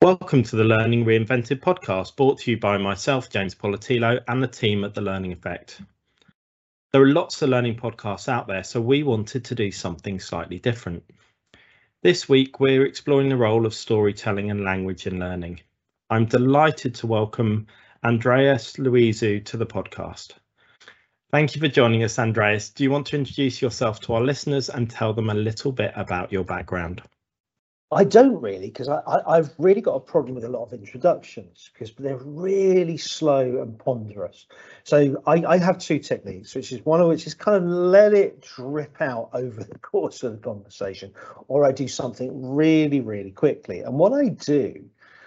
Welcome to the Learning Reinvented podcast, brought to you by myself, James Politilo, and the team at The Learning Effect. There are lots of learning podcasts out there, so we wanted to do something slightly different. This week, we're exploring the role of storytelling and language in learning. I'm delighted to welcome Andreas Loizou to the podcast. Thank you for joining us, Andreas. Do you want to introduce yourself to our listeners and tell them a little bit about your background? I don't really, because I've really got a problem with a lot of introductions because they're really slow and ponderous. So I have two techniques, one of which is kind of let it drip out over the course of the conversation, or I do something really, really quickly. And what I do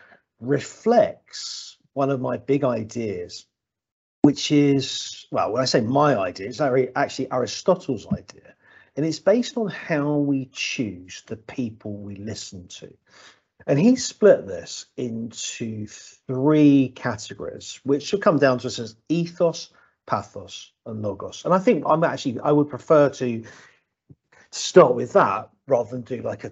reflects one of my big ideas, which is, well, when I say my idea, it's actually Aristotle's idea. And it's based on how we choose the people we listen to. And he split this into three categories, which should come down to us as ethos, pathos, and logos. And I think I would prefer to start with that rather than do like a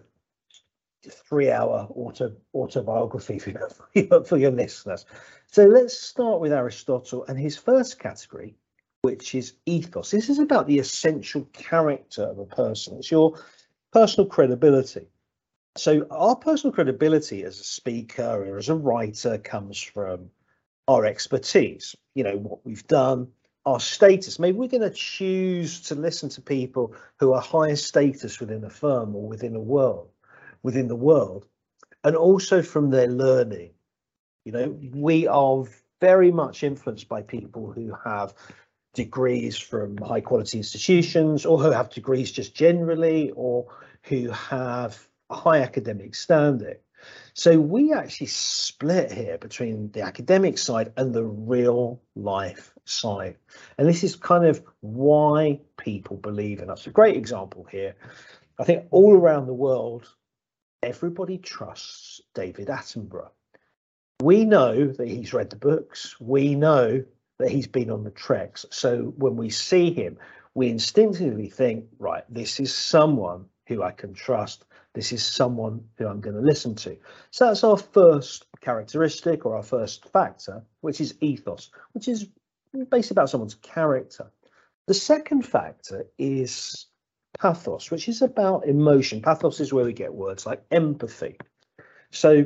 3-hour autobiography for your listeners. So let's start with Aristotle and his first category, which is ethos. This is about the essential character of a person. It's your personal credibility. So our personal credibility as a speaker or as a writer comes from our expertise, what we've done, our status. Maybe we're going to choose to listen to people who are higher status within a firm or within the world, and also from their learning. We are very much influenced by people who have degrees from high quality institutions, or who have degrees just generally, or who have a high academic standing. So we actually split here between the academic side and the real life side. And this is kind of why people believe in us. A great example here. I think all around the world, everybody trusts David Attenborough. We know that he's read the books. We know that he's been on the treks. So when we see him, we instinctively think, right, this is someone who I can trust. This is someone who I'm going to listen to. So that's our first characteristic, or our first factor, which is ethos, which is basically about someone's character. The second factor is pathos, which is about emotion. Pathos is where we get words like empathy. So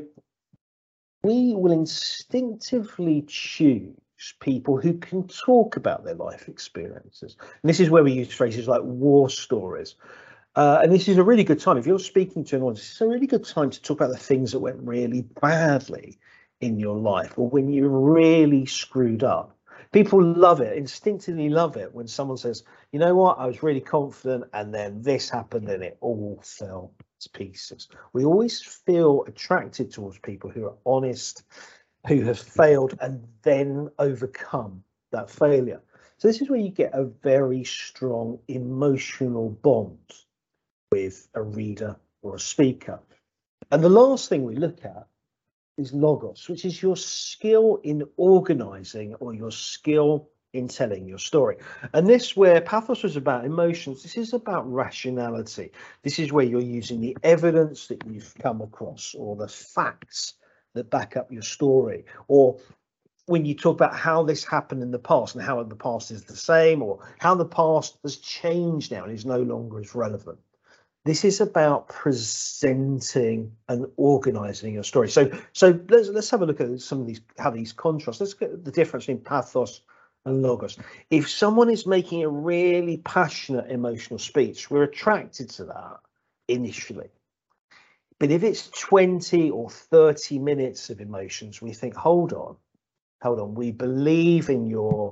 we will instinctively choose people who can talk about their life experiences. And this is where we use phrases like war stories. And this is a really good time. If you're speaking to an audience, it's a really good time to talk about the things that went really badly in your life, or when you really screwed up. People love it, instinctively love it, when someone says, you know what, I was really confident and then this happened and it all fell to pieces. We always feel attracted towards people who are honest, who have failed and then overcome that failure. So this is where you get a very strong emotional bond with a reader or a speaker. And the last thing we look at is logos, which is your skill in organizing, or your skill in telling your story. And this, where pathos was about emotions, this is about rationality. This is where you're using the evidence that you've come across, or the facts that back up your story, or when you talk about how this happened in the past and how the past is the same, or how the past has changed now and is no longer as relevant. This is about presenting and organizing your story. So let's have a look at some of these, how these contrast. Let's get the difference between pathos and logos. If someone is making a really passionate emotional speech, we're attracted to that initially. But if it's 20 or 30 minutes of emotions, we think, hold on, we believe in your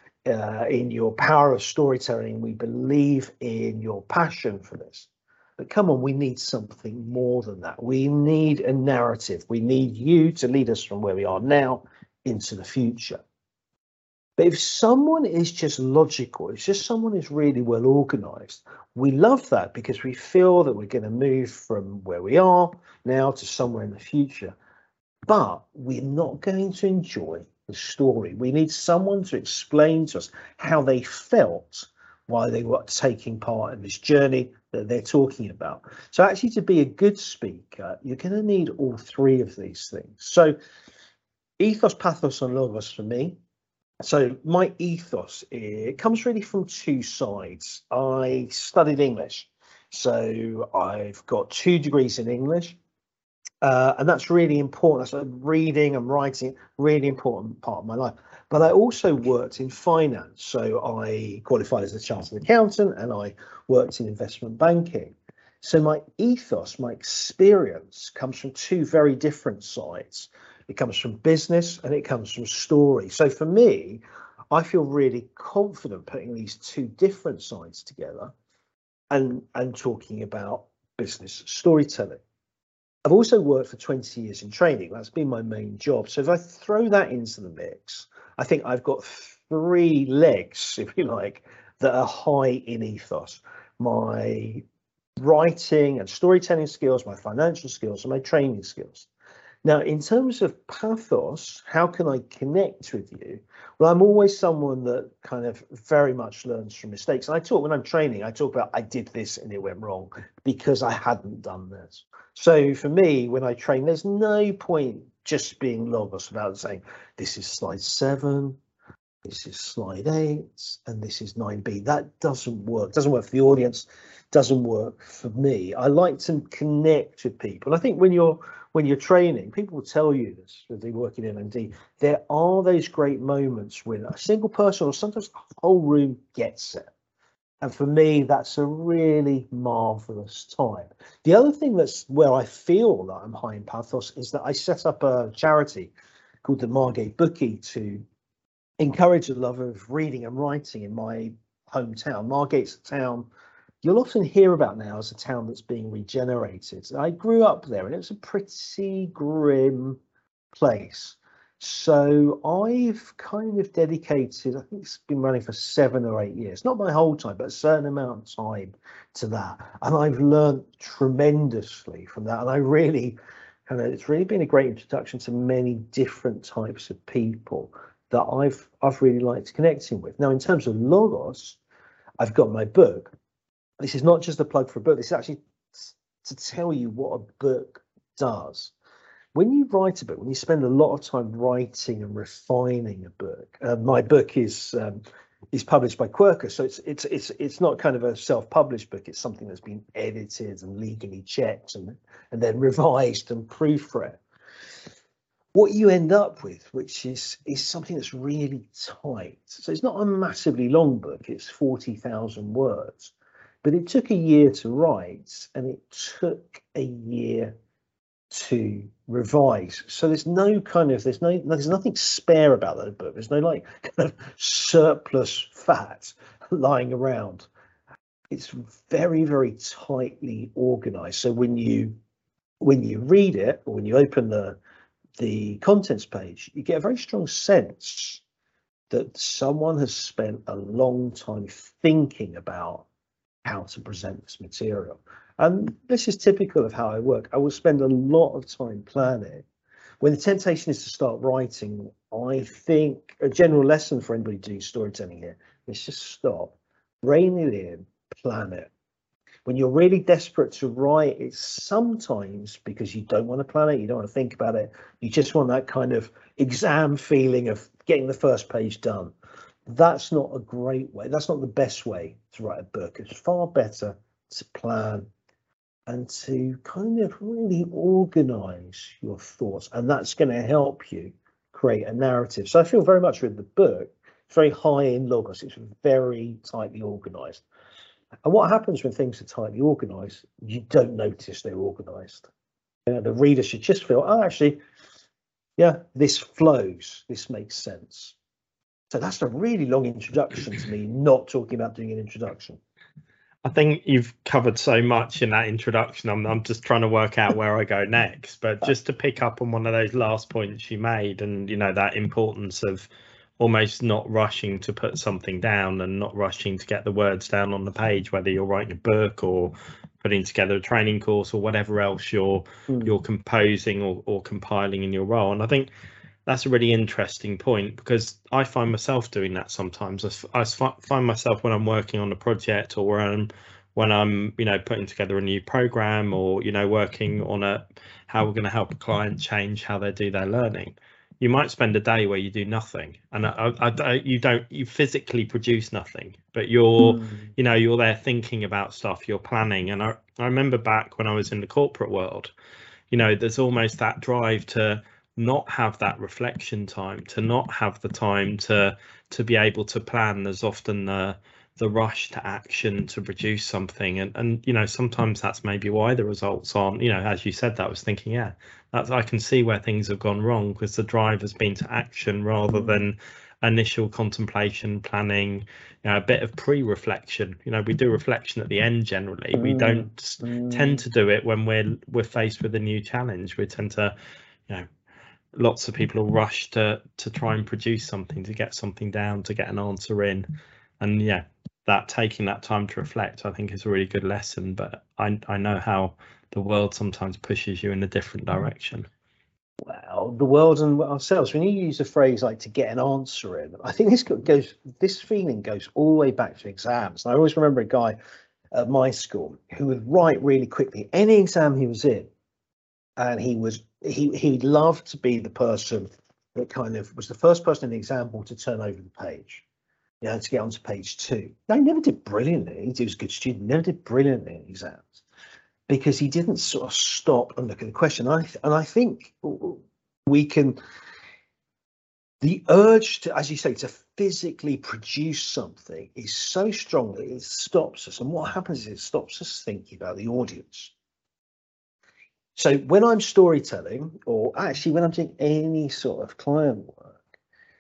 power of storytelling. We believe in your passion for this. But come on, we need something more than that. We need a narrative. We need you to lead us from where we are now into the future. But if someone is just logical, it's just someone who's really well organized, we love that because we feel that we're going to move from where we are now to somewhere in the future. But we're not going to enjoy the story. We need someone to explain to us how they felt while they were taking part in this journey that they're talking about. So actually, to be a good speaker, you're going to need all three of these things. So ethos, pathos, and logos for me. So my ethos, it comes really from two sides. I studied English, so I've got 2 degrees in English, and that's really important. That's reading and writing, really important part of my life. But I also worked in finance, so I qualified as a chartered accountant, and I worked in investment banking. So my ethos, my experience, comes from 2 very different sides. It comes from business and it comes from story. So for me, I feel really confident putting these 2 different sides together and talking about business storytelling. I've also worked for 20 years in training. That's been my main job. So if I throw that into the mix, I think I've got 3 legs, if you like, that are high in ethos. My writing and storytelling skills, my financial skills, and my training skills. Now, in terms of pathos, how can I connect with you? Well, I'm always someone that kind of very much learns from mistakes. And when I'm training, I talk about I did this and it went wrong because I hadn't done this. So for me, when I train, there's no point just being logos about saying, this is slide 7, this is slide 8, and this is 9B. That doesn't work. Doesn't work for the audience, doesn't work for me. I like to connect with people. I think when you're training, people will tell you this, if they work in LMD, there are those great moments when a single person or sometimes the whole room gets it. And for me, that's a really marvelous time. The other thing that's where I feel that I'm high in pathos is that I set up a charity called the Margate Bookie to encourage the love of reading and writing in my hometown. Margate's a town you'll often hear about now as a town that's being regenerated. I grew up there and it was a pretty grim place. So I've kind of dedicated, I think it's been running for 7 or 8 years, not my whole time, but a certain amount of time to that. And I've learned tremendously from that. And it's really been a great introduction to many different types of people that I've really liked connecting with. Now, in terms of logos, I've got my book. This is not just a plug for a book. This is actually to tell you what a book does. When you write a book, when you spend a lot of time writing and refining a book, my book is published by Quercus, so it's not kind of a self-published book. It's something that's been edited and legally checked and then revised and proofread. What you end up with, which is something that's really tight. So it's not a massively long book. It's 40,000 words. But it took a year to write and it took a year to revise. So there's nothing spare about that book. There's no like kind of surplus fat lying around. It's very, very tightly organized. So when you read it, or when you open the contents page, you get a very strong sense that someone has spent a long time thinking about how to present this material. And this is typical of how I work. I will spend a lot of time planning. When the temptation is to start writing, I think a general lesson for anybody doing storytelling here is just stop, rein it in, plan it. When you're really desperate to write, it's sometimes because you don't want to plan it, you don't want to think about it, you just want that kind of exam feeling of getting the first page done. That's not a great way. That's not the best way to write a book. It's far better to plan and to kind of really organize your thoughts. And that's going to help you create a narrative. So I feel very much with the book, it's very high in logos. It's very tightly organized. And what happens when things are tightly organized, you don't notice they're organized. The reader should just feel, oh, actually, yeah, this flows. This makes sense. So that's a really long introduction to me, not talking about doing an introduction. I think you've covered so much in that introduction. I'm just trying to work out where I go next. But just to pick up on one of those last points you made, and that importance of almost not rushing to put something down and not rushing to get the words down on the page, whether you're writing a book or putting together a training course or whatever else you're composing or compiling in your role. And I think that's a really interesting point, because I find myself doing that sometimes. I find myself when I'm working on a project or when I'm when I'm, putting together a new program, or, working on how we're going to help a client change how they do their learning. You might spend a day where you do nothing, and you physically produce nothing, but you're there thinking about stuff, you're planning. And I remember back when I was in the corporate world, there's almost that drive to not have that reflection time, to not have the time to be able to plan. There's often the rush to action to produce something, and sometimes that's maybe why the results aren't, as you said. That I was thinking, I can see where things have gone wrong, because the drive has been to action rather than initial contemplation, planning, a bit of pre-reflection. We do reflection at the end generally. We don't tend to do it when we're faced with a new challenge. We tend to, lots of people rush to try and produce something, to get something down, to get an answer in. And that taking that time to reflect, I think, is a really good lesson. But I know how the world sometimes pushes you in a different direction. Well, the world and ourselves, when you use a phrase like to get an answer in, I think this feeling goes all the way back to exams. And I always remember a guy at my school who would write really quickly any exam he was in. And he loved to be the person that kind of was the first person in the exam hall to turn over the page, to get onto page 2. Now, he never did brilliantly. He was a good student, never did brilliantly in exams, because he didn't sort of stop and look at the question. And I think the urge to, as you say, to physically produce something is so strong that it stops us. And what happens is it stops us thinking about the audience. So when I'm storytelling, or actually when I'm doing any sort of client work,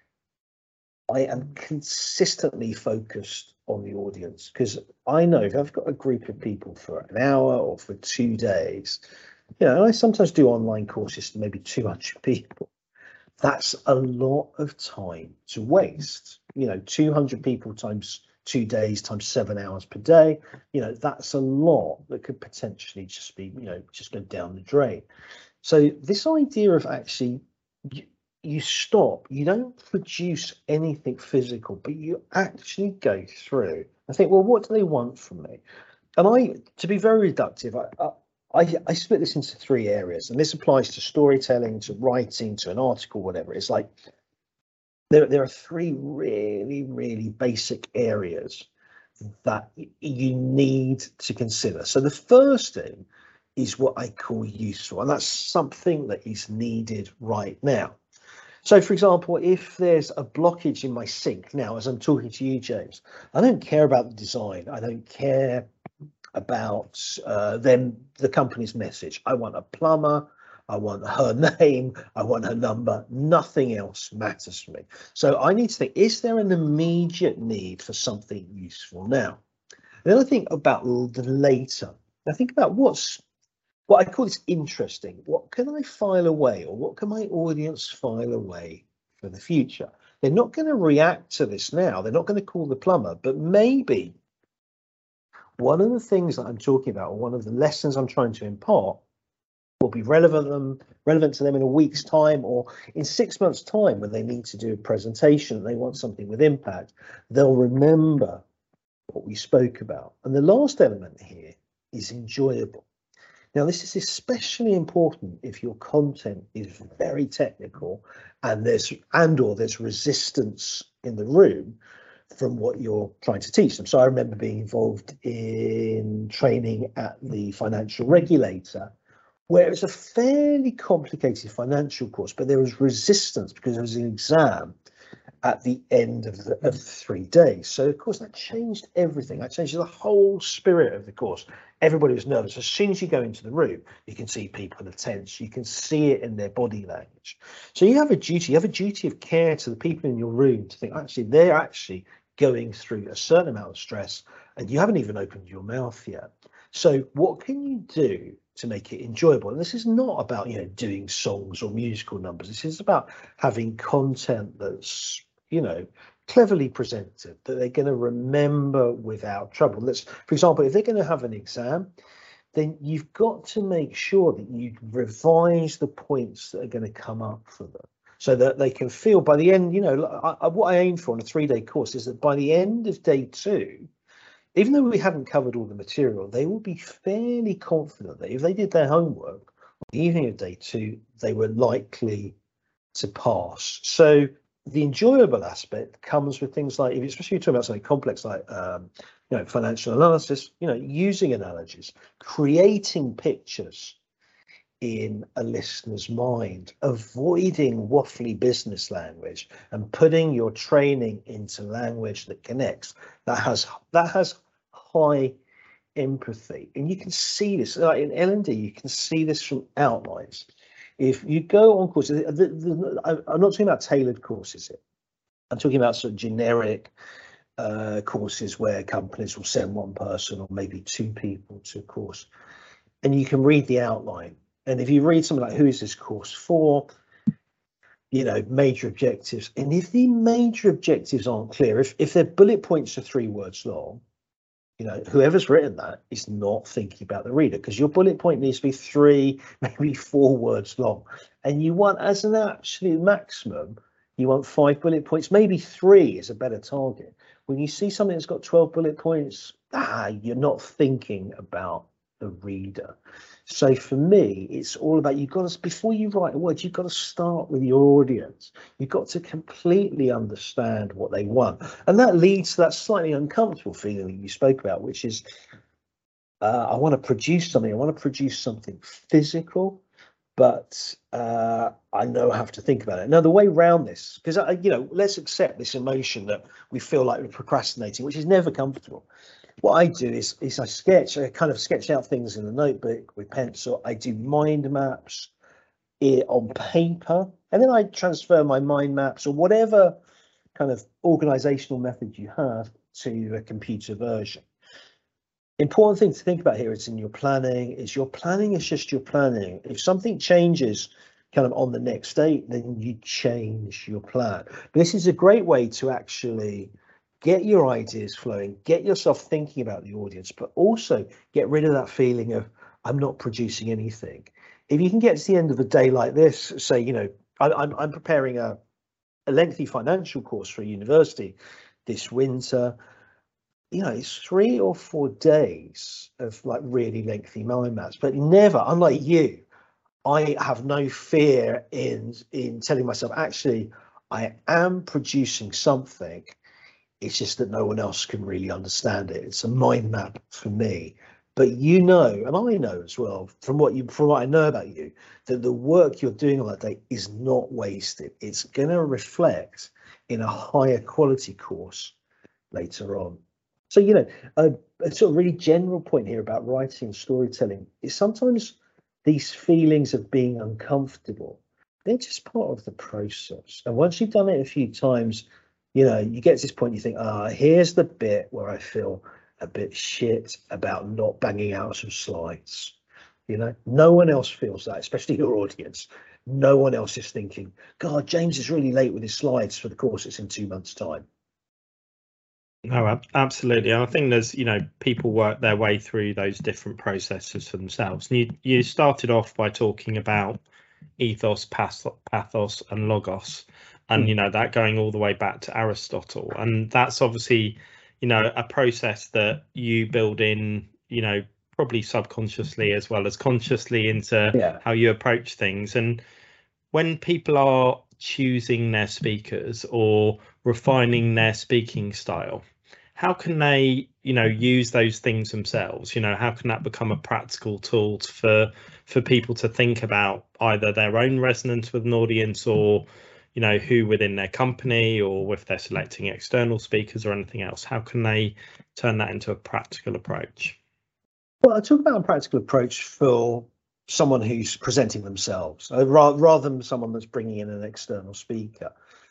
I am consistently focused on the audience, because I know if I've got a group of people for an hour or for 2 days, I sometimes do online courses to maybe 200 people. That's a lot of time to waste. 200 people times 2 days times 7 hours per day, that's a lot that could potentially just be, just go down the drain. So this idea of actually you stop, you don't produce anything physical, but you actually go through and think, well, what do they want from me? And to be very reductive, I split this into 3 areas, and this applies to storytelling, to writing, to an article, whatever. It's like there are 3 really, really basic areas that you need to consider. So the first thing is what I call useful, and that's something that is needed right now. So, for example, if there's a blockage in my sink now, as I'm talking to you, James, I don't care about the design. I don't care about the company's message. I want a plumber. I want her name, I want her number, nothing else matters to me. So I need to think, is there an immediate need for something useful now? And then I think about the later. I think about what I call this interesting. What can I file away, or what can my audience file away for the future? They're not going to react to this now. They're not going to call the plumber, but maybe one of the things that I'm talking about, or one of the lessons I'm trying to impart, will be relevant to them in a week's time, or in 6 months' time, when they need to do a presentation and they want something with impact. They'll remember what we spoke about. And the last element here is enjoyable. Now, this is especially important if your content is very technical and there's resistance in the room from what you're trying to teach them. So I remember being involved in training at the financial regulator, where it's a fairly complicated financial course, but there was resistance because there was an exam at the end of 3 days. So, of course, that changed everything. That changed the whole spirit of the course. Everybody was nervous. As soon as you go into the room, you can see people are tense. You can see it in their body language. So you have a duty of care to the people in your room to think, actually, they're actually going through a certain amount of stress, and you haven't even opened your mouth yet. So what can you do to make it enjoyable? And this is not about, doing songs or musical numbers. This is about having content that's, cleverly presented, that they're going to remember without trouble. For example, if they're going to have an exam, then you've got to make sure that you revise the points that are going to come up for them, so that they can feel by the end, what I aim for on a 3-day course is that by the end of day 2, even though we haven't covered all the material, they will be fairly confident that if they did their homework on the evening of day 2, they were likely to pass. So the enjoyable aspect comes with things like, especially if you're talking about something complex like financial analysis, using analogies, creating pictures in a listener's mind, avoiding waffly business language and putting your training into language that connects, that has high empathy. And you can see this, like in L&D, you can see this from outlines. If you go on courses, I'm not talking about tailored courses here. I'm talking about sort of generic courses where companies will send one person or maybe 2 people to a course, and you can read the outline. And if you read something like, who is this course for? Major objectives. And if the major objectives aren't clear, if their bullet points are 3 words long, whoever's written that is not thinking about the reader, because your bullet point needs to be 3, maybe 4 words long. And you want, as an absolute maximum, you want 5 bullet points, maybe 3 is a better target. When you see something that's got 12 bullet points, you're not thinking about the reader. So for me, it's all about, you've got to, before you write a word, you've got to start with your audience. You've got to completely understand what they want. And that leads to that slightly uncomfortable feeling that you spoke about, which is, I want to produce something. I want to produce something physical, but I know I have to think about it. Now, the way around this, because, let's accept this emotion that we feel like we're procrastinating, which is never comfortable. What I do is I kind of sketch out things in a notebook with pencil. I do mind maps on paper, and then I transfer my mind maps or whatever kind of organizational method you have to a computer version. Important thing to think about here is in your planning, is your planning is just your planning. If something changes kind of on the next date, then you change your plan. But this is a great way to actually get your ideas flowing, get yourself thinking about the audience, but also get rid of that feeling of, I'm not producing anything. If you can get to the end of a day like this, say, I'm preparing a lengthy financial course for a university this winter. It's 3 or 4 days of like really lengthy mind maps, but never, unlike you, I have no fear in telling myself, actually, I am producing something. It's just that no one else can really understand it. It's a mind map for me. But and I know as well, from what I know about you, that the work you're doing on that day is not wasted. It's going to reflect in a higher quality course later on. So, a sort of really general point here about writing and storytelling is sometimes these feelings of being uncomfortable, they're just part of the process. And once you've done it a few times, you get to this point, you think, here's the bit where I feel a bit shit about not banging out some slides. No one else feels that, especially your audience. No one else is thinking, God, James is really late with his slides for the course it's in 2 months' time. No, absolutely. And I think there's, people work their way through those different processes for themselves. And you started off by talking about ethos, pathos, and logos. And, that going all the way back to Aristotle. And that's obviously, a process that you build in, probably subconsciously as well as consciously into how you approach things. And when people are choosing their speakers or refining their speaking style, how can they, use those things themselves? How can that become a practical tool for people to think about either their own resonance with an audience or, who within their company, or if they're selecting external speakers or anything else? How can they turn that into a practical approach? Well, I talk about a practical approach for someone who's presenting themselves rather than someone that's bringing in an external speaker.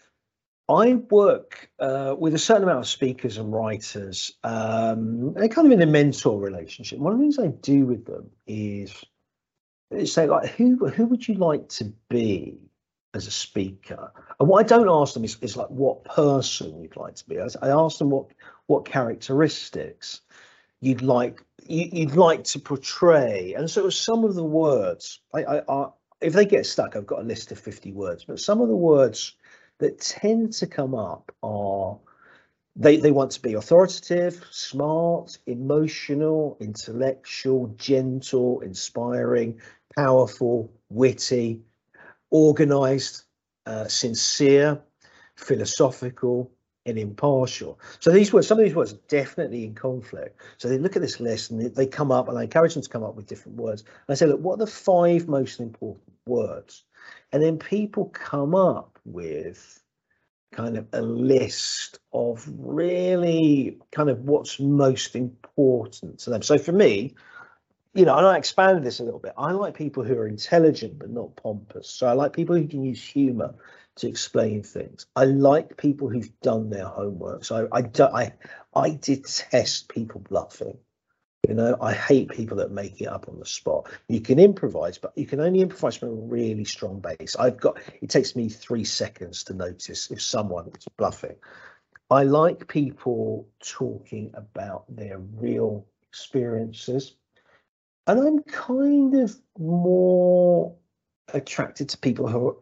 I work with a certain amount of speakers and writers, and kind of in a mentor relationship. One of the things I do with them is say, like, who would you like to be as a speaker? And what I don't ask them is like what person you'd like to be. I ask them what characteristics you'd like to portray. And so some of the words, I if they get stuck, I've got a list of 50 words, but some of the words that tend to come up are They want to be authoritative, smart, emotional, intellectual, gentle, inspiring, powerful, witty, organized, sincere, philosophical, and impartial. So some of these words are definitely in conflict. So they look at this list and they come up, and I encourage them to come up with different words. And I say, look, what are the 5 most important words? And then people come up with kind of a list of really kind of what's most important to them. So for me, and I expanded this a little bit. I like people who are intelligent but not pompous. So I like people who can use humor to explain things. I like people who've done their homework. So I detest people bluffing. I hate people that make it up on the spot. You can improvise, but you can only improvise from a really strong base. It takes me 3 seconds to notice if someone is bluffing. I like people talking about their real experiences. And I'm kind of more attracted to people who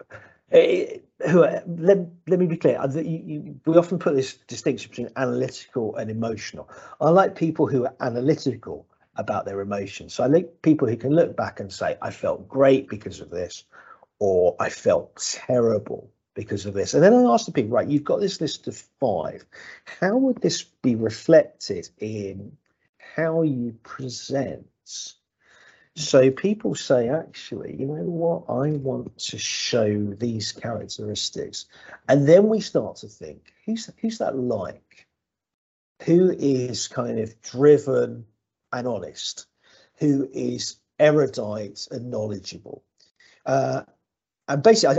are, let me be clear, we often put this distinction between analytical and emotional. I like people who are analytical about their emotions. So I like people who can look back and say, I felt great because of this, or I felt terrible because of this. And then I ask the people, right, you've got this list of 5. How would this be reflected in how you present? So people say, actually, you know what, I want to show these characteristics. And then we start to think, who's that like? Who is kind of driven and honest? Who is erudite and knowledgeable? And basically,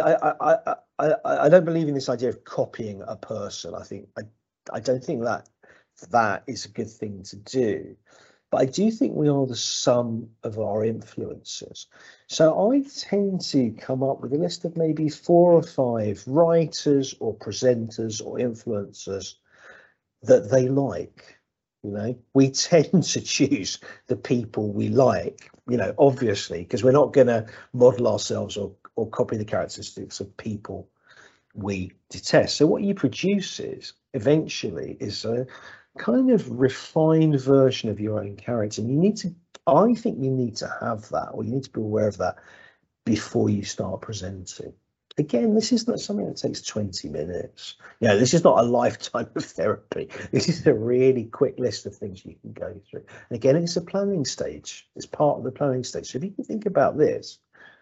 I don't believe in this idea of copying a person. I don't think that is a good thing to do. But I do think we are the sum of our influences. So I tend to come up with a list of maybe 4 or 5 writers or presenters or influencers that they like. We tend to choose the people we like, obviously, because we're not going to model ourselves or copy the characteristics of people we detest. So what you produce eventually is a kind of refined version of your own character. And I think you need to have that, or you need to be aware of that before you start presenting. Again, this is not something that takes 20 minutes. This is not a lifetime of therapy. This is a really quick list of things you can go through. And again, it's a planning stage. It's part of the planning stage. So if you can think about this,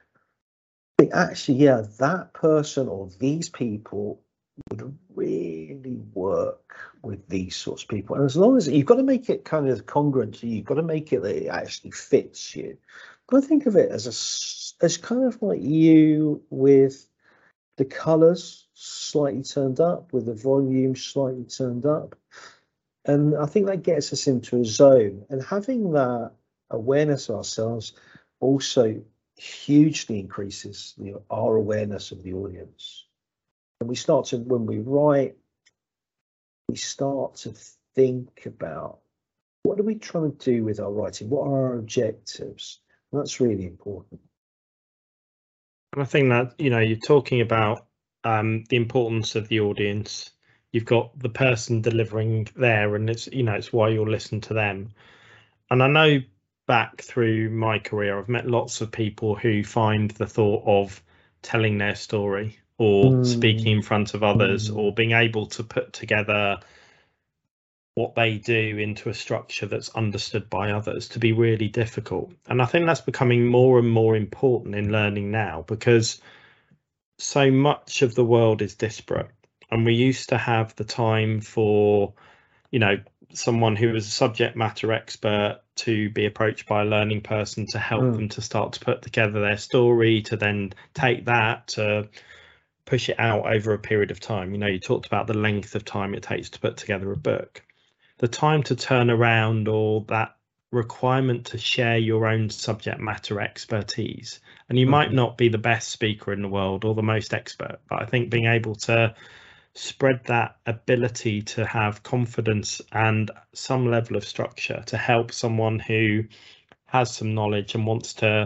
actually, that person or these people would really work with these sorts of people. And as long as you've got to make it kind of congruent to you, you've got to make it that it actually fits you. But I think of it as kind of like you with the colours slightly turned up, with the volume slightly turned up. And I think that gets us into a zone. And having that awareness of ourselves also hugely increases our awareness of the audience. And when we write, we start to think about, what are we trying to do with our writing? What are our objectives? And that's really important. And I think that, you're talking about the importance of the audience. You've got the person delivering there, and it's why you'll listen to them. And I know back through my career, I've met lots of people who find the thought of telling their story or speaking in front of others or being able to put together what they do into a structure that's understood by others to be really difficult. And I think that's becoming more and more important in learning now, because so much of the world is disparate. And we used to have the time for, someone who was a subject matter expert to be approached by a learning person to help them to start to put together their story, to then take that to push it out over a period of time. You talked about the length of time it takes to put together a book. The time to turn around, or that requirement to share your own subject matter expertise. And you might not be the best speaker in the world or the most expert, but I think being able to spread that ability to have confidence and some level of structure to help someone who has some knowledge and wants to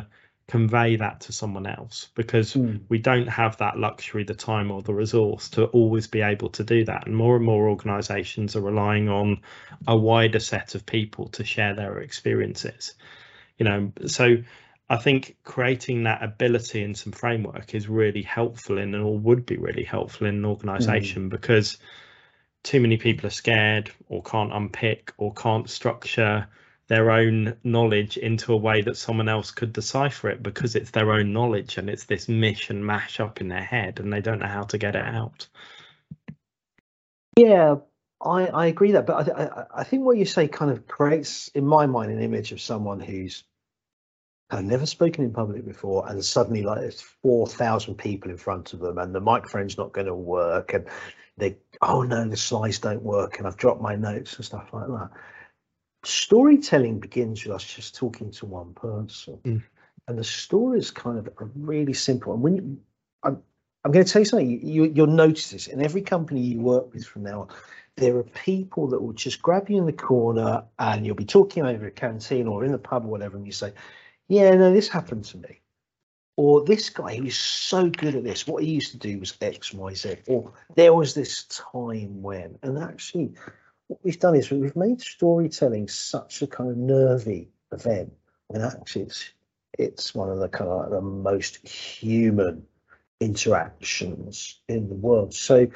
convey that to someone else, because we don't have that luxury, the time or the resource to always be able to do that. And more organizations are relying on a wider set of people to share their experiences, so I think creating that ability and some framework is really helpful or would be really helpful in an organization, because too many people are scared or can't unpick or can't structure their own knowledge into a way that someone else could decipher it, because it's their own knowledge and it's this mish and mash up in their head and they don't know how to get it out. Yeah, I agree that, but I think what you say kind of creates, in my mind, an image of someone who's kind of never spoken in public before, and suddenly like there's 4,000 people in front of them and the microphone's not going to work, and oh no, the slides don't work and I've dropped my notes and stuff like that. Storytelling begins with us just talking to one person, and the story is kind of really simple. And when I'm going to tell you something, you'll notice this in every company you work with from now on. There are people that will just grab you in the corner and you'll be talking over a canteen or in the pub or whatever, and you say, yeah, no, this happened to me. Or this guy, he was so good at this, what he used to do was X, Y, Z. Or there was this time when, and actually what we've done is we've made storytelling such a kind of nervy event, and actually it's one of the kind of like the most human interactions in the world. So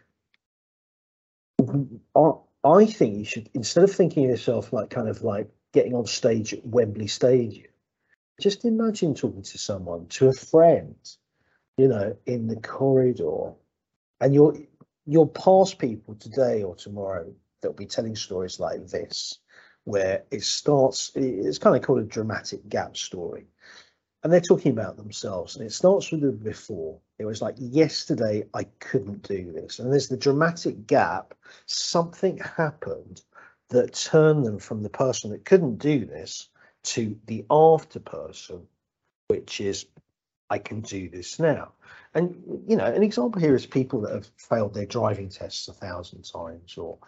I think you should, instead of thinking of yourself like kind of like getting on stage at Wembley Stadium, just imagine talking to someone, to a friend, in the corridor, and you'll pass people today or tomorrow that'll be telling stories like this, where it's kind of called a dramatic gap story. And they're talking about themselves, and it starts with the before. It was like, yesterday I couldn't do this. And there's the dramatic gap. Something happened that turned them from the person that couldn't do this to the after person, which is, I can do this now. And, an example here is people that have failed their driving tests 1,000 times, or,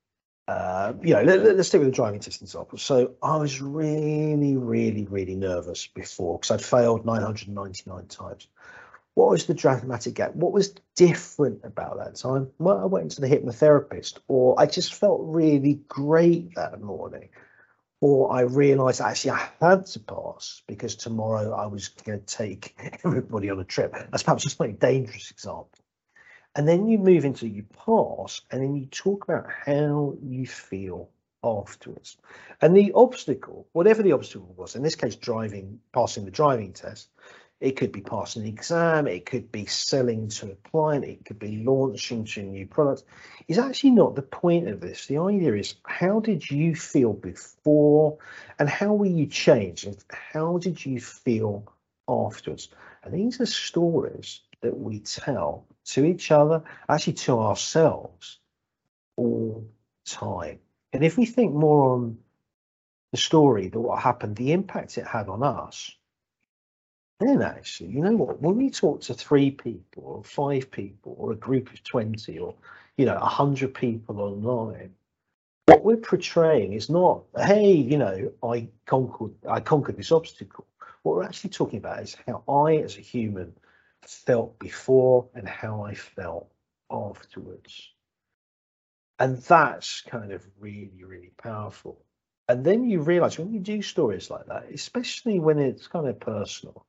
let's stick with the driving test example. So I was really, really, really nervous before because I'd failed 999 times. What was the dramatic gap? What was different about that time? Well, I went to the hypnotherapist, or I just felt really great that morning. Or I realised actually I had to pass because tomorrow I was going to take everybody on a trip. That's perhaps a slightly dangerous example. And then you move into, you pass, and then you talk about how you feel afterwards. And the obstacle, whatever the obstacle was, in this case, passing the driving test, it could be passing an exam, it could be selling to a client, it could be launching to a new product. It's actually not the point of this. The idea is, how did you feel before, and how will you change, and how did you feel afterwards? And these are stories that we tell to each other, actually to ourselves, all the time. And if we think more on the story, that what happened, the impact it had on us, then actually, you know what, when we talk to 3 people or 5 people or a group of 20 or 100 people online, what we're portraying is not, hey, I conquered this obstacle. What we're actually talking about is how I as a human felt before and how I felt afterwards. And that's kind of really, really powerful. And then you realize when you do stories like that, especially when it's kind of personal,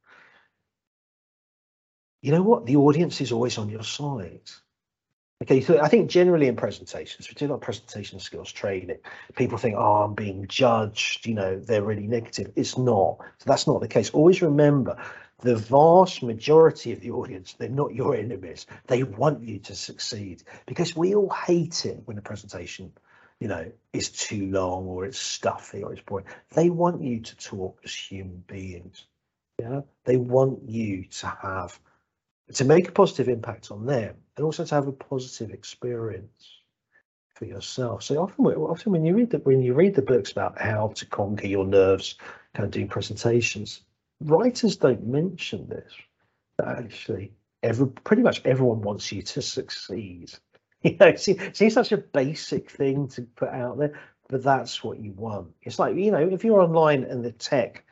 you know what? The audience is always on your side. Okay, so I think generally in presentations, we do a lot of presentation skills training. People think, oh, I'm being judged, they're really negative. It's not. So that's not the case. Always remember, the vast majority of the audience, they're not your enemies. They want you to succeed, because we all hate it when a presentation, is too long or it's stuffy or it's boring. They want you to talk as human beings. Yeah, they want you to make a positive impact on them, and also to have a positive experience for yourself. So often when you read the books about how to conquer your nerves, kind of doing presentations, writers don't mention this. But actually, pretty much everyone wants you to succeed. It seems such a basic thing to put out there, but that's what you want. It's like, if you're online and the tech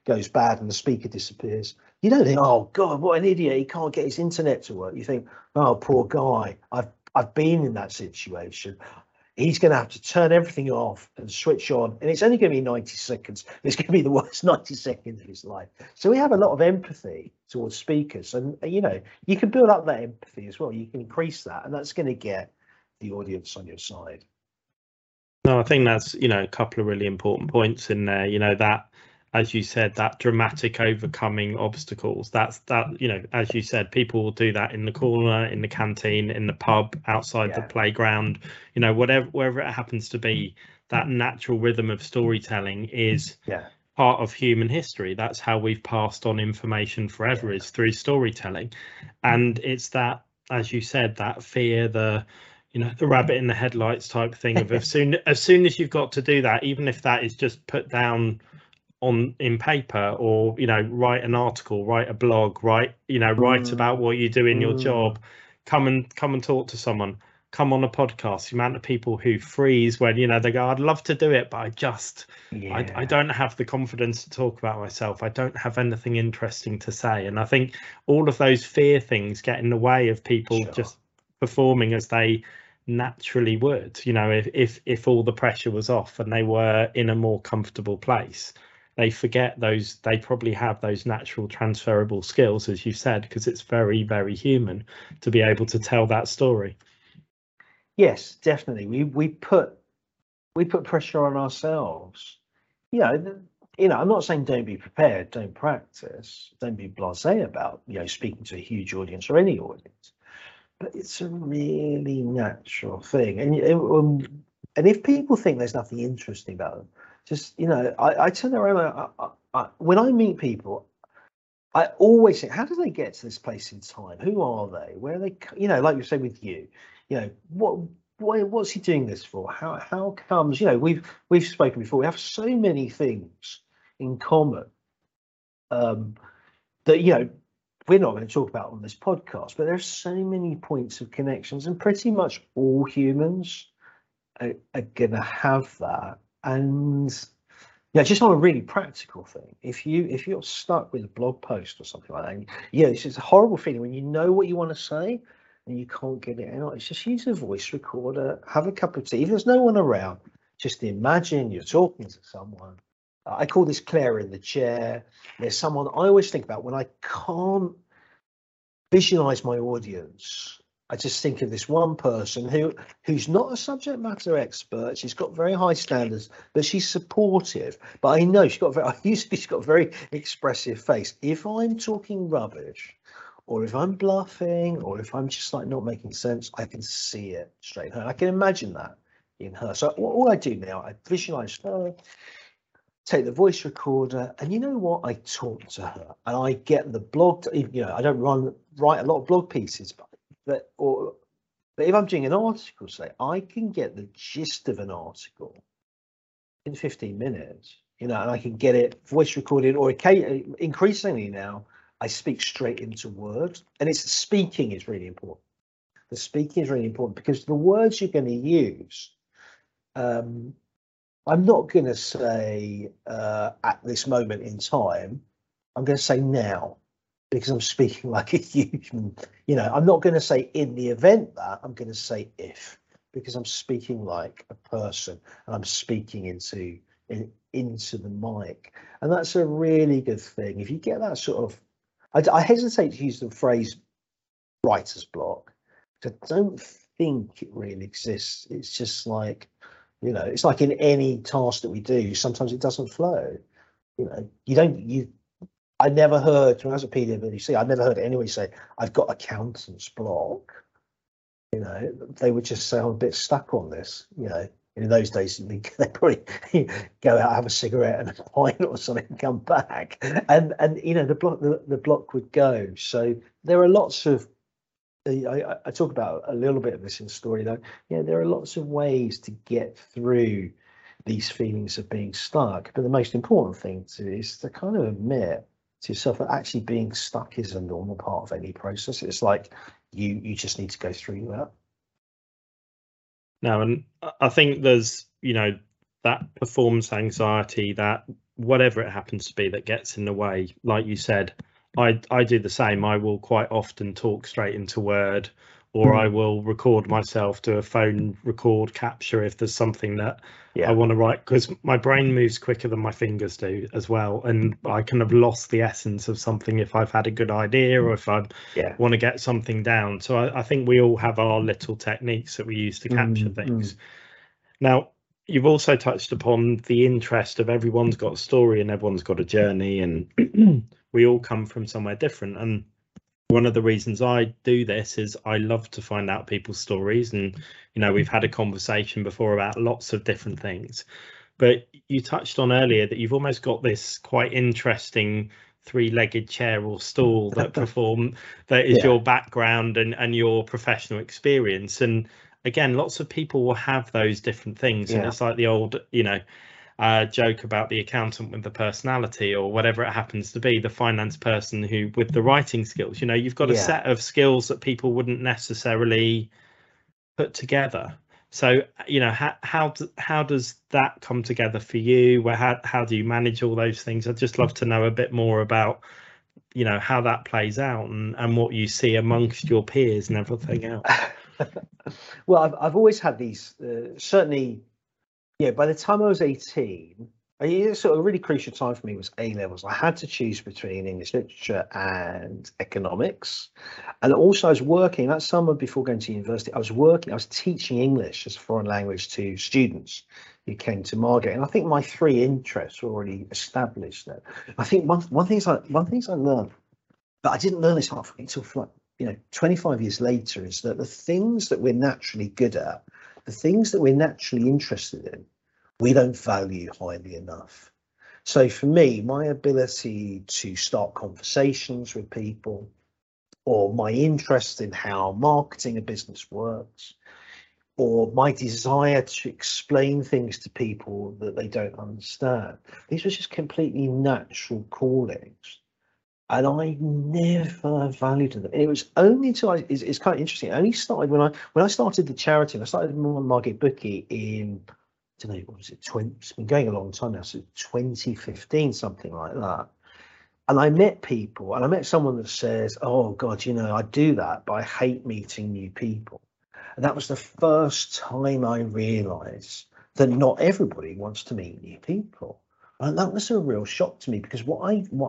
goes bad and the speaker disappears, you don't think, oh God, what an idiot, he can't get his internet to work. You think, oh, poor guy, I've been in that situation. He's going to have to turn everything off and switch on, and it's only going to be 90 seconds. It's going to be the worst 90 seconds of his life. So we have a lot of empathy towards speakers, and you know, you can build up that empathy as well. You can increase that, and that's going to get the audience on your side. No, I think that's, you know, a couple of really important points in there. You know, that, as you said, that dramatic overcoming obstacles, that, you know, as you said, people will do that in the corner, in the canteen, in the pub, outside the playground, you know, wherever it happens to be. That natural rhythm of storytelling is part of human history. That's how we've passed on information forever, is through storytelling. And it's that, as you said, that fear, the, you know, the rabbit in the headlights type thing of as soon as you've got to do that, even if that is just put down in paper, or, you know, write an article, write a blog, write about what you do in your job, come and talk to someone, come on a podcast. The amount of people who freeze when, you know, they go, I'd love to do it, but I don't have the confidence to talk about myself. I don't have anything interesting to say. And I think all of those fear things get in the way of people just performing as they naturally would. You know, if all the pressure was off and they were in a more comfortable place, they forget they probably have those natural transferable skills, as you said, because it's very, very human to be able to tell that story. Yes, definitely. We put pressure on ourselves. You know, I'm not saying don't be prepared, don't practice, don't be blasé about, you know, speaking to a huge audience or any audience. But it's a really natural thing, and if people think there's nothing interesting about them, just, you know, I turn around. When I meet people, I always think, how do they get to this place in time? Who are they? Where are they? You know, like you say with you, you know, what's he doing this for? How comes? You know, we've spoken before. We have so many things in common that, you know, we're not going to talk about on this podcast, but there's so many points of connections, and pretty much all humans are going to have that. And yeah, just on a really practical thing, if you're stuck with a blog post or something like that, yeah, it's just a horrible feeling when you know what you want to say and you can't get it out. It's just use a voice recorder, have a cup of tea. If there's no one around, just imagine you're talking to someone. I call this Claire in the chair. There's someone I always think about when I can't visualize my audience. I just think of this one person who's not a subject matter expert. She's got very high standards, but she's supportive. But I know she's got a very expressive face. If I'm talking rubbish, or if I'm bluffing, or if I'm just like not making sense, I can see it straight in her. I can imagine that in her. So all I do now, I visualize her, take the voice recorder, and you know what? I talk to her, and I get the blog. You know, I don't write a lot of blog pieces, but if I'm doing an article, say, I can get the gist of an article in 15 minutes. You know, and I can get it voice recorded, or increasingly now, I speak straight into Word, and it's speaking is really important. The speaking is really important because the words you're going to use. I'm not going to say at this moment in time. I'm going to say now, because I'm speaking like a human. You know, I'm not going to say in the event that. I'm going to say if, because I'm speaking like a person, and I'm speaking into the mic, and that's a really good thing. If you get that sort of, I hesitate to use the phrase writer's block, because I don't think it really exists. It's just like, you know, it's like in any task that we do, sometimes it doesn't flow. You know, I never heard, when I was at PwC, I never heard anyone say, I've got accountant's block. You know, they would just say, I'm a bit stuck on this. You know, in those days, they probably go out, have a cigarette and a pint or something, and come back. And you know, the block would go. So there are lots of, I talk about a little bit of this in the story, though. Yeah, there are lots of ways to get through these feelings of being stuck. But the most important thing is to kind of admit to yourself that actually being stuck is a normal part of any process. It's like you just need to go through that. No, and I think there's, you know, that performance anxiety, that whatever it happens to be that gets in the way, like you said, I do the same. I will quite often talk straight into Word, or I will record myself, do a phone record capture if there's something that I want to write, because my brain moves quicker than my fingers do as well, and I kind of lost the essence of something if I've had a good idea or if I want to get something down. So I think we all have our little techniques that we use to capture things. Now, you've also touched upon the interest of everyone's got a story and everyone's got a journey, and we all come from somewhere different. And one of the reasons I do this is I love to find out people's stories. And, you know, we've had a conversation before about lots of different things, but you touched on earlier that you've almost got this quite interesting three-legged chair or stool that that is your background and your professional experience. And again, lots of people will have those different things, and it's like the old, you know, joke about the accountant with the personality, or whatever it happens to be, the finance person who with the writing skills. You know, you've got a set of skills that people wouldn't necessarily put together. So, you know, how does that come together for you? How do you manage all those things? I'd just love to know a bit more about, you know, how that plays out and what you see amongst your peers and everything else. Well, I've always had these, certainly, by the time I was 18, sort of a really crucial time for me was A-levels. I had to choose between English literature and economics. And also I was working, that summer before going to university, I was teaching English as a foreign language to students who came to Margate. And I think my three interests were already established there. I think one thing I learned, but I didn't learn this until 25 years later, is that the things that we're naturally good at, the things that we're naturally interested in, we don't value highly enough. So for me, my ability to start conversations with people, or my interest in how marketing a business works, or my desire to explain things to people that they don't understand, these were just completely natural callings. And I never valued them. And it was only until it's kind of interesting. It only started when I started the charity. And I started Margate Bookie in, I don't know, what was it? It's been going a long time now, so 2015, something like that. And I met people, and I met someone that says, "Oh God, you know, I do that, but I hate meeting new people." And that was the first time I realised that not everybody wants to meet new people. And that was a real shock to me, because what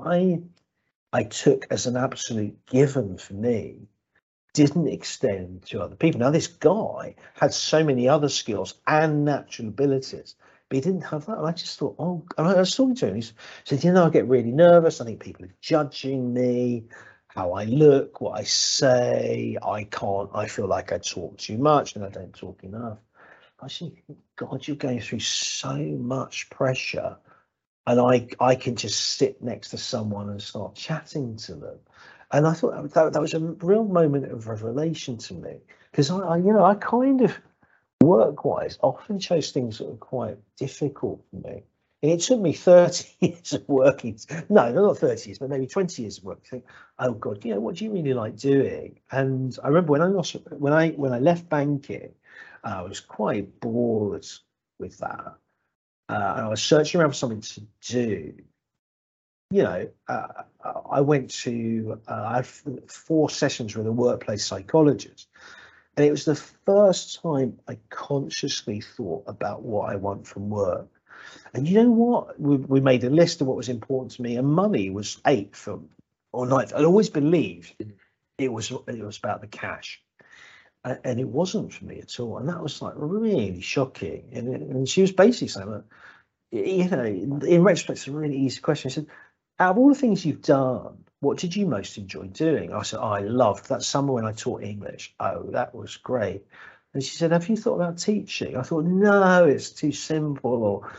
I took as an absolute given for me didn't extend to other people. Now, this guy had so many other skills and natural abilities, but he didn't have that. And I just thought, and I was talking to him. He said, you know, I get really nervous. I think people are judging me, how I look, what I say. I feel like I talk too much and I don't talk enough. I said, God, you're going through so much pressure. And I can just sit next to someone and start chatting to them. And I thought that was a real moment of revelation to me, because I kind of work-wise often chose things that were quite difficult for me. And it took me 30 years of working. No, not 30 years, but maybe 20 years of work. To think, oh God, you know, what do you really like doing? And I remember when I left banking, I was quite bored with that. And I was searching around for something to do. You know, I went to, I had 4 sessions with a workplace psychologist. And it was the first time I consciously thought about what I want from work. And you know what? We made a list of what was important to me, and money was 8th or 9th. I'd always believed it was about the cash. And it wasn't for me at all. And that was like really shocking. And she was basically saying, you know, in retrospect, it's a really easy question. She said, out of all the things you've done, what did you most enjoy doing? I said, I loved that summer when I taught English. Oh, that was great. And she said, have you thought about teaching? I thought, no, it's too simple, or,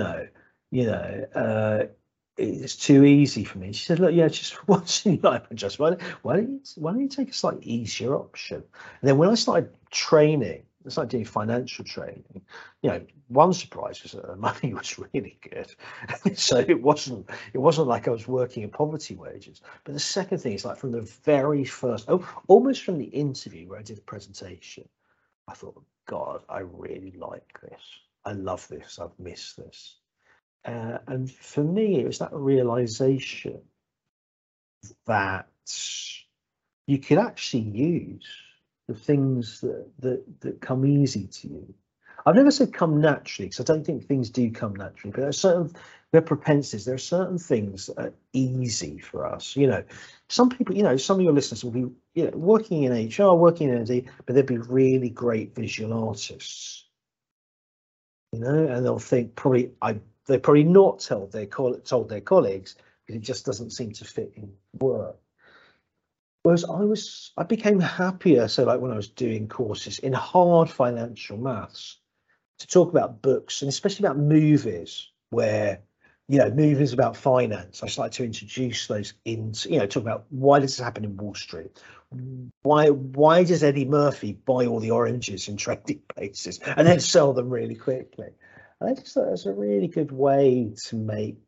it's too easy for me. She said, look, yeah, just once in your life, just why don't you take a slightly easier option? And then when I started training, I started doing financial training, you know, one surprise was that the money was really good. So it wasn't like I was working at poverty wages. But the second thing is, like, from the very first, almost from the interview where I did a presentation, I thought, God, I really like this. I love this, I've missed this. And for me, it was that realization that you could actually use the things that come easy to you. I've never said come naturally, because I don't think things do come naturally, but there are propensities, there are certain things that are easy for us. Some people, some of your listeners will be, working in HR, working in ND, but they'd be really great visual artists, and they'll think they probably not told their colleagues, because it just doesn't seem to fit in work. Whereas I became happier, so like when I was doing courses in hard financial maths, to talk about books, and especially about movies, where movies about finance. I started to introduce those into, talk about why does this happen in Wall Street? Why does Eddie Murphy buy all the oranges in trading places and then sell them really quickly? And I just thought it was a really good way to make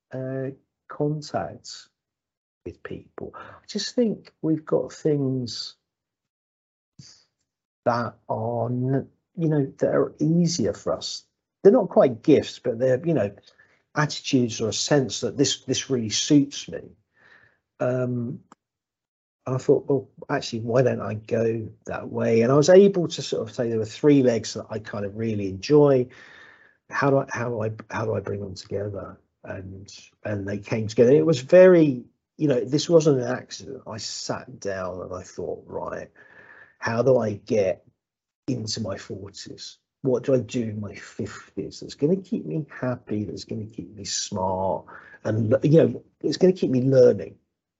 contact with people. I just think we've got things that are, that are easier for us. They're not quite gifts, but they're, attitudes or a sense that this really suits me. I thought, well, actually, why don't I go that way? And I was able to sort of say there were 3 legs that I kind of really enjoy. How do I bring them together? And they came together. It was very, this wasn't an accident. I sat down and I thought, right, how do I get into my 40s? What do I do in my 50s that's going to keep me happy, that's going to keep me smart, and it's going to keep me learning?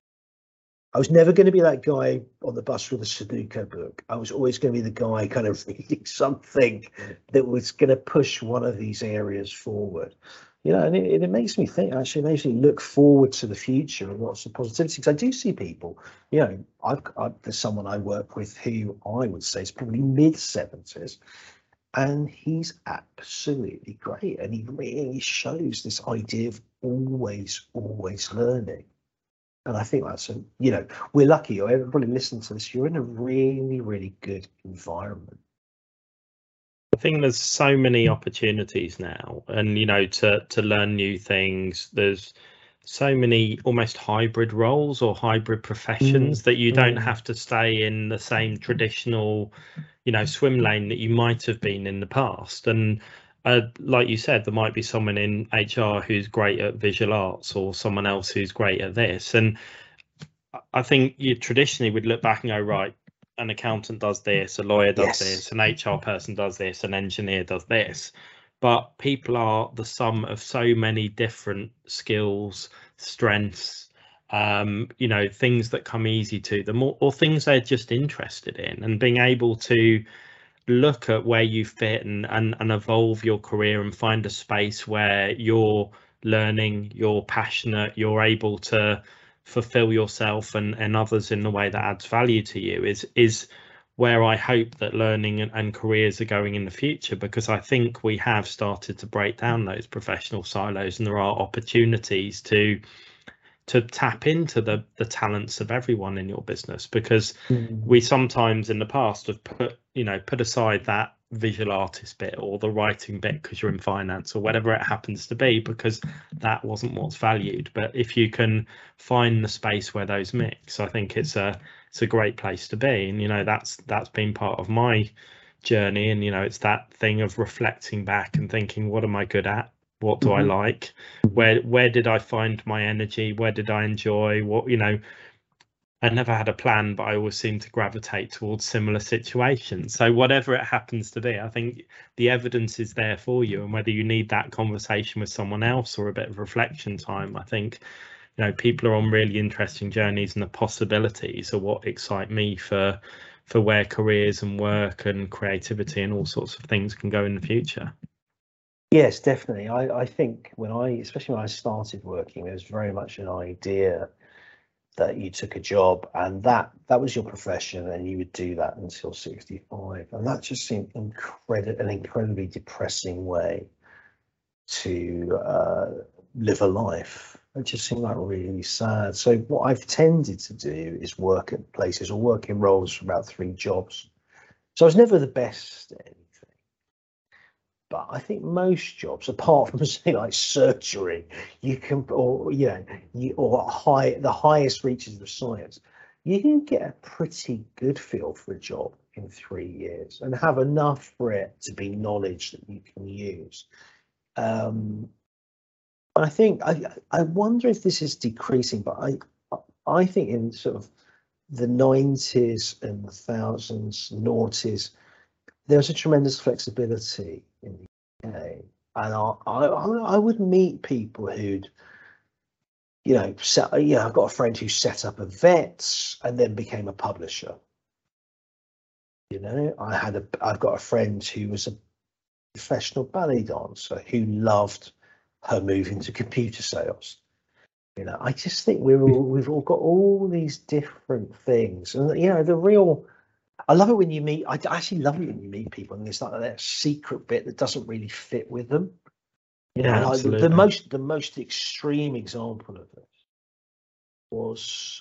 I was never going to be that guy on the bus with a Sudoku book. I was always going to be the guy kind of reading something that was going to push one of these areas forward. And it makes me think, actually, it makes me look forward to the future and lots of positivity. Because I do see people, there's someone I work with who I would say is probably mid-70s, and he's absolutely great. And he really shows this idea of always learning. And I think that's we're lucky. Everybody listening to this, you're in a really, really good environment. I think there's so many opportunities now, and to learn new things. There's so many almost hybrid roles or hybrid professions that you don't have to stay in the same traditional, swim lane that you might have been in the past. And like you said, there might be someone in HR who's great at visual arts, or someone else who's great at this. And I think you traditionally would look back and go, right, an accountant does this, a lawyer does this, an HR person does this, an engineer does this. But people are the sum of so many different skills, strengths, things that come easy to them, or things they're just interested in, and being able to look at where you fit and evolve your career and find a space where you're learning, you're passionate, you're able to fulfill yourself and others in the way that adds value to you is where I hope that learning and careers are going in the future, because I think we have started to break down those professional silos, and there are opportunities to tap into the talents of everyone in your business, because we sometimes in the past have put aside that visual artist bit or the writing bit because you're in finance or whatever it happens to be, because that wasn't what's valued. But if you can find the space where those mix, I think it's a great place to be. And that's been part of my journey, and it's that thing of reflecting back and thinking, what am I good at? What do I like? Where did I find my energy? Where did I enjoy? I never had a plan, but I always seem to gravitate towards similar situations. So whatever it happens to be, I think the evidence is there for you. And whether you need that conversation with someone else or a bit of reflection time, I think, people are on really interesting journeys, and the possibilities are what excite me for where careers and work and creativity and all sorts of things can go in the future. Yes, definitely. I think especially when I started working, there was very much an idea that you took a job and that was your profession, and you would do that until 65. And that just seemed an incredibly depressing way to live a life. It just seemed like really sad. So what I've tended to do is work at places or work in roles for about 3 jobs. So I was never the best at anything. But I think most jobs, apart from say like surgery, you can, or the highest reaches of science, you can get a pretty good feel for a job in 3 years and have enough for it to be knowledge that you can use. I think I wonder if this is decreasing, but I think in sort of the 90s and the thousands, noughties, there was a tremendous flexibility in the UK, and I would meet people who'd, I've got a friend who set up a vet and then became a publisher. I've got a friend who was a professional ballet dancer who loved her move into computer sales. I just think we've all got all these different things, and I love it when you meet. I actually love it when you meet people and there's like that secret bit that doesn't really fit with them. Like the most extreme example of this was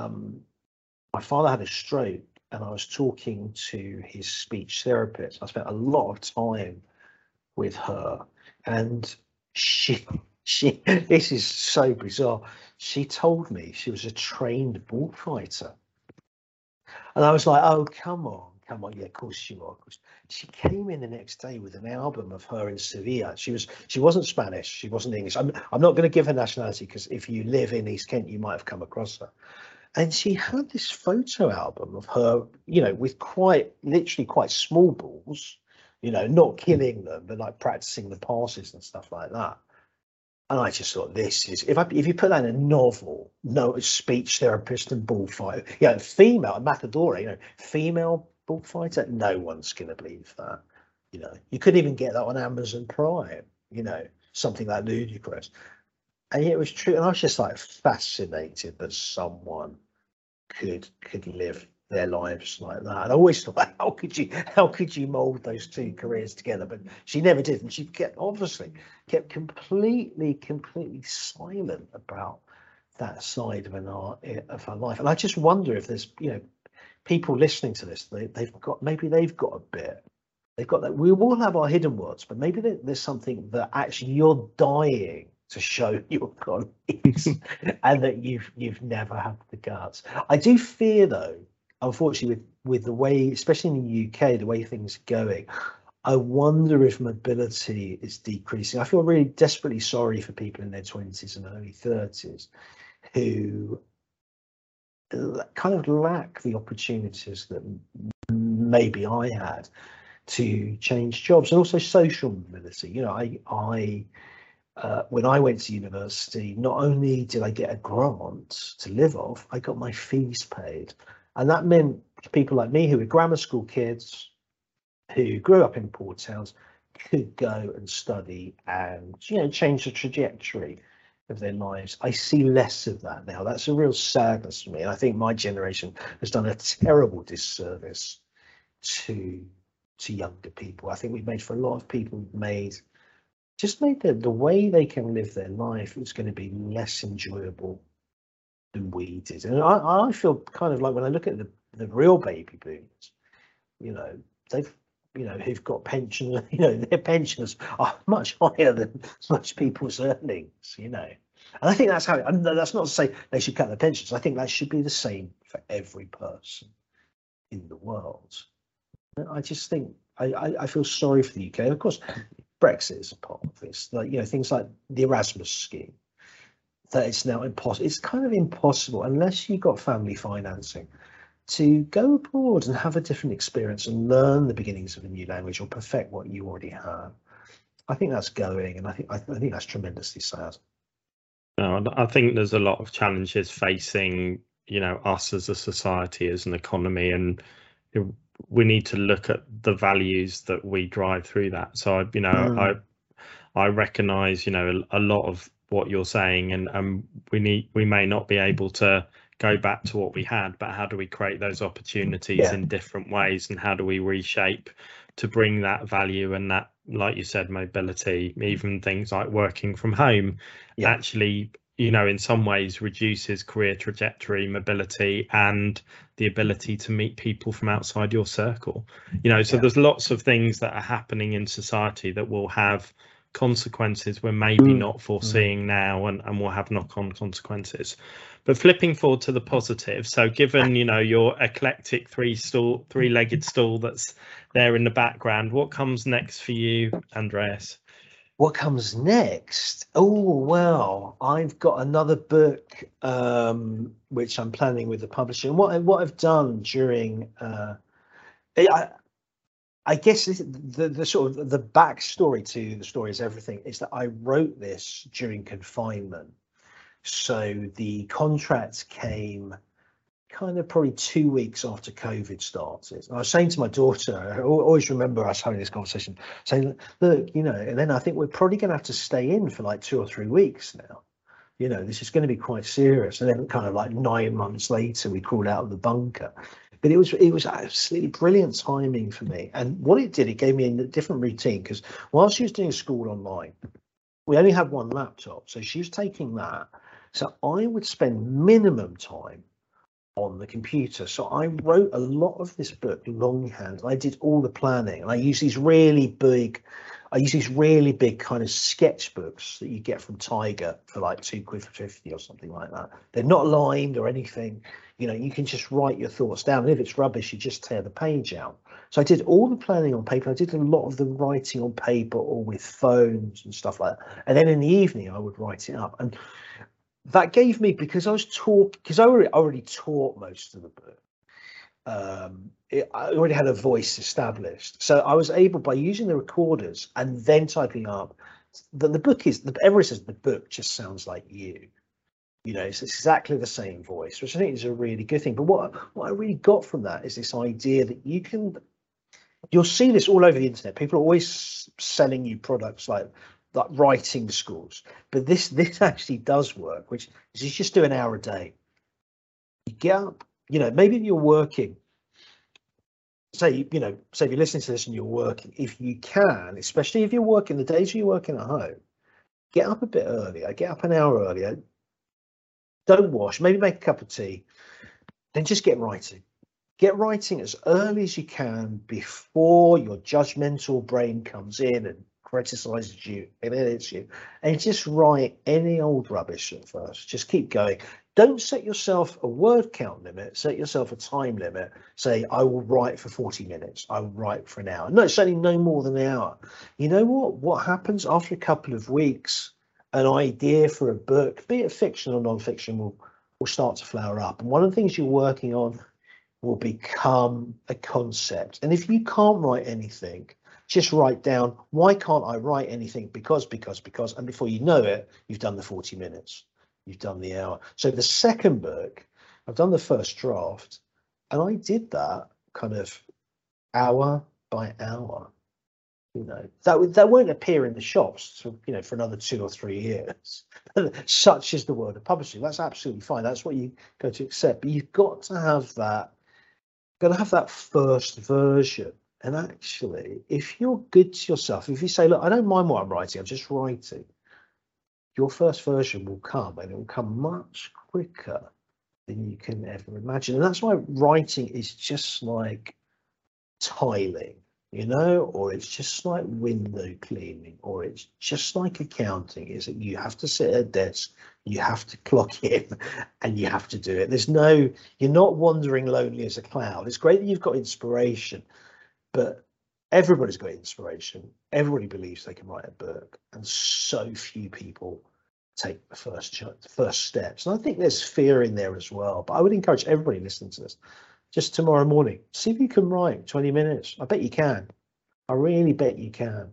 my father had a stroke, and I was talking to his speech therapist. I spent a lot of time with her, and she this is so bizarre. She told me she was a trained bullfighter, and I was like, "Oh, come on, yeah, of course you are." She came in the next day with an album of her in Sevilla. She wasn't Spanish, she wasn't English. I'm not going to give her nationality, because if you live in East Kent, you might have come across her. And she had this photo album of her, with literally quite small balls, not killing them, but like practicing the passes and stuff like that. And I just thought, this is, if you put that in a novel, speech therapist and bullfighter, female, a matadora, female bullfighter, no one's going to believe that. You couldn't even get that on Amazon Prime, something that ludicrous. And yet it was true. And I was just like fascinated that someone could live their lives like that. And I always thought, how could you mold those two careers together? But she never did, and she kept completely silent about that side of her life. And I just wonder if there's people listening to this, they've got a bit. They've got that. We all have our hidden worlds, but maybe there's something that actually you're dying to show your colleagues, and that you've never had the guts. I do fear, though, unfortunately, with the way, especially in the UK, the way things are going, I wonder if mobility is decreasing. I feel really desperately sorry for people in their 20s and early 30s who kind of lack the opportunities that maybe I had to change jobs, and also social mobility. When I went to university, not only did I get a grant to live off, I got my fees paid. And that meant people like me, who were grammar school kids, who grew up in poor towns, could go and study and, change the trajectory of their lives. I see less of that now. That's a real sadness for me. And I think my generation has done a terrible disservice to younger people. I think we've made, for a lot of people, made the way they can live their life is going to be less enjoyable than we did. And I feel kind of like, when I look at the real baby boomers, they've, who've got pensions, their pensions are much higher than most people's earnings, And I think that's how, and that's not to say they should cut their pensions. I think that should be the same for every person in the world. I just think, I feel sorry for the UK. And of course, Brexit is a part of this. Like, things like the Erasmus scheme, that it's now impossible. It's kind of impossible, unless you've got family financing, to go abroad and have a different experience and learn the beginnings of a new language or perfect what you already have. I think that's going, and I think that's tremendously sad. No, I think there's a lot of challenges facing, us as a society, as an economy, and we need to look at the values that we drive through that. So I recognize, a lot of what you're saying, and we may not be able to go back to what we had, but how do we create those opportunities in different ways, and how do we reshape to bring that value and that, like you said, mobility, even things like working from home, actually in some ways reduces career trajectory, mobility, and the ability to meet people from outside your circle. So there's lots of things that are happening in society that will have consequences we're maybe not foreseeing now, and will have knock-on consequences. But flipping forward to the positive, so given your eclectic three-legged stool that's there in the background, what comes next for you, Andreas? What comes next? Oh, well, I've got another book which I'm planning with the publisher. And what I've done during, I guess the sort of the backstory to the story is everything, is that I wrote this during confinement. So the contract came kind of probably 2 weeks after COVID started. And I was saying to my daughter, I always remember us having this conversation, saying, look, and then I think we're probably going to have to stay in for like 2 or 3 weeks now. This is going to be quite serious. And then kind of like 9 months later, we crawled out of the bunker. But it was absolutely brilliant timing for me. And what it did, it gave me a different routine, because while she was doing school online, we only had one laptop. So she was taking that. So I would spend minimum time on the computer. So I wrote a lot of this book longhand. I did all the planning, and I use these really big kind of sketchbooks that you get from Tiger for like £2.50 or something like that. They're not lined or anything. You can just write your thoughts down, and if it's rubbish, you just tear the page out. So I did all the planning on paper. I did a lot of the writing on paper or with phones and stuff like that. And then in the evening, I would write it up. And that gave me, because I already taught most of the book. I already had a voice established, so I was able, by using the recorders and then typing up, the book is, everyone says the book just sounds like you. It's exactly the same voice, which I think is a really good thing. But what I really got from that is this idea that you'll see this all over the internet. People are always selling you products like writing schools, but this actually does work, which is you just do an hour a day. You get up, maybe you're working, say if you're listening to this and you're working, if you can, especially if you're working the days you're working at home, get up a bit earlier, get up an hour earlier, don't wash, maybe make a cup of tea, then just get writing as early as you can before your judgmental brain comes in and criticizes you and edits you, and just write any old rubbish at first. Just keep going. Don't set yourself a word count limit, set yourself a time limit. Say, I will write for 40 minutes, I will write for an hour. No, certainly no more than an hour. You know what happens after a couple of weeks? An idea for a book, be it fiction or non-fiction, will start to flower up, and one of the things you're working on will become a concept. And if you can't write anything, just write down, why can't I write anything? Because, and before you know it, you've done the 40 minutes, you've done the hour. So the second book, I've done the first draft, and I did that kind of hour by hour. That won't appear in the shops, for another 2 or 3 years. Such is the world of publishing. That's absolutely fine. That's what you go to accept. But you've got to have that. Got to have that first version. And actually, if you're good to yourself, if you say, look, I don't mind what I'm writing, I'm just writing, your first version will come, and it will come much quicker than you can ever imagine. And that's why writing is just like tiling, or it's just like window cleaning, or it's just like accounting, is that you have to sit at a desk, you have to clock in, and you have to do it. You're not wandering lonely as a cloud. It's great that you've got inspiration, but everybody's got inspiration. Everybody believes they can write a book, and so few people take the first steps. And I think there's fear in there as well. But I would encourage everybody listening to this, just tomorrow morning, see if you can write 20 minutes. I bet you can. I really bet you can.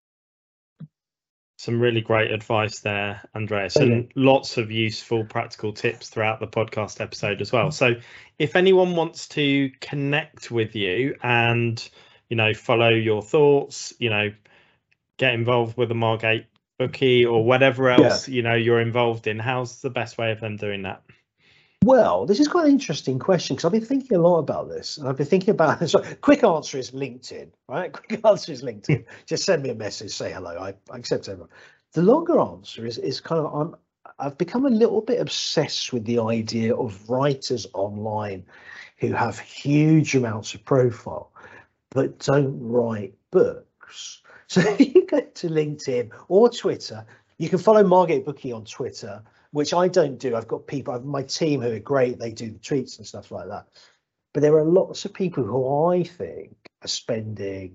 Some really great advice there, Andreas, and lots of useful practical tips throughout the podcast episode as well. So if anyone wants to connect with you and, follow your thoughts, get involved with the Margate Bookie or whatever else, you're involved in, how's the best way of them doing that? Well, this is quite an interesting question, because I've been thinking a lot about this, and I've been thinking about this. Quick answer is LinkedIn, right? Quick answer is LinkedIn. Just send me a message, say hello. I accept everyone. The longer answer is kind of, I've become a little bit obsessed with the idea of writers online who have huge amounts of profile but don't write books. So if you go to LinkedIn or Twitter, you can follow Margate Bookie on Twitter, which I don't do. I've got people, my team who are great, they do the tweets and stuff like that. But there are lots of people who I think are spending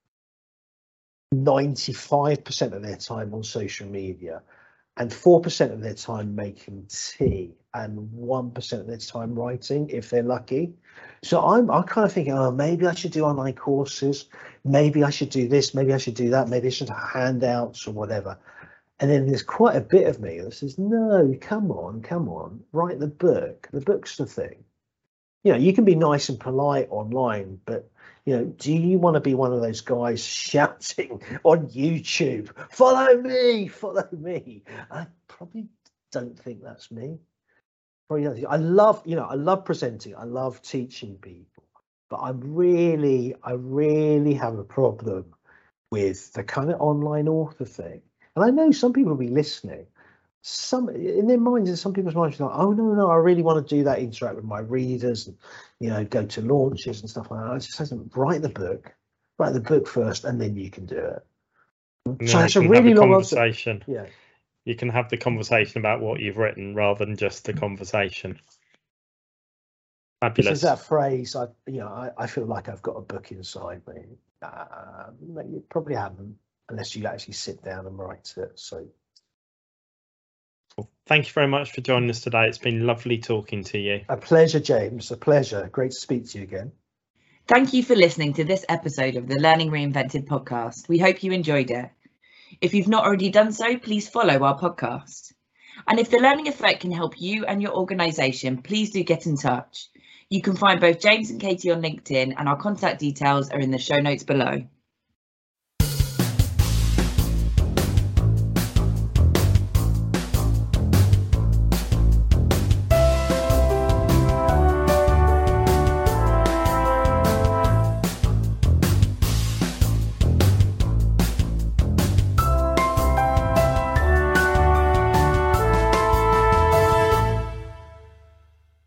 95% of their time on social media and 4% of their time making tea and 1% of their time writing, if they're lucky. So I'm kind of thinking, oh, maybe I should do online courses. Maybe I should do this. Maybe I should do that. Maybe I should have handouts or whatever. And then there's quite a bit of me that says, no, come on, write the book. The book's the thing. You know, you can be nice and polite online, but, you know, do you want to be one of those guys shouting on YouTube, follow me, follow me? I probably don't think that's me. I love presenting. I love teaching people, but I really have a problem with the kind of online author thing. And I know some people will be listening. Some in their minds, in some people's minds, like, oh no, I really want to do that, interact with my readers, and, you know, go to launches and stuff like that. I just say, write the book first, and then you can do it. So that's a really long conversation. Answer. Yeah, you can have the conversation about what you've written rather than just the conversation. Fabulous. There's that phrase. I feel like I've got a book inside me. You probably haven't, unless you actually sit down and write it. So. Thank you very much for joining us today. It's been lovely talking to you. A pleasure, James. A pleasure. Great to speak to you again. Thank you for listening to this episode of the Learning Reinvented podcast. We hope you enjoyed it. If you've not already done so, please follow our podcast. And if the Learning Effect can help you and your organisation, please do get in touch. You can find both James and Katie on LinkedIn, and our contact details are in the show notes below.